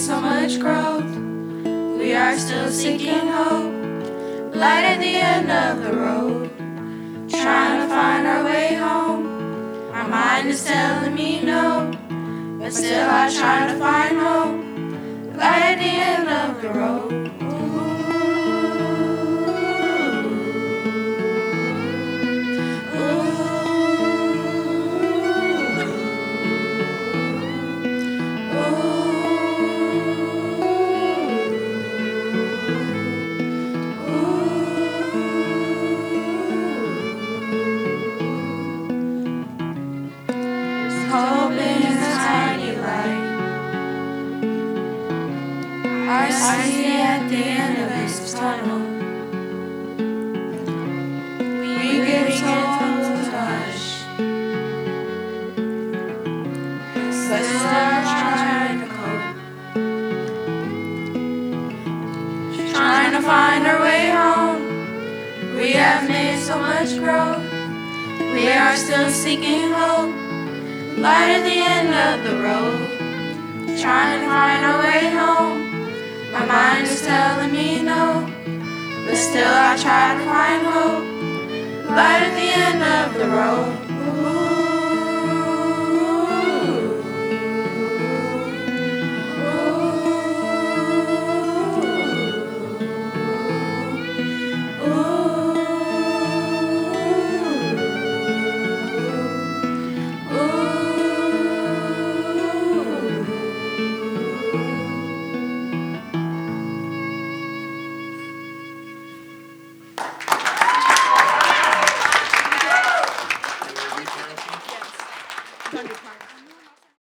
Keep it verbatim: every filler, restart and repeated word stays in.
so much growth. We are still seeking hope. Light at the end of the road. Trying to find our way home. My mind is telling me no, but still I try to find hope. Light at the end of the road. Hope in a tiny light I see at the end of this tunnel. We get told to hush, but still trying to cope. Trying to find our way home. We have made so much growth. We are still seeking hope. Light at the end of the road. Trying to find our way home. My mind is telling me no, but still I try to find hope. Light at the end of the road.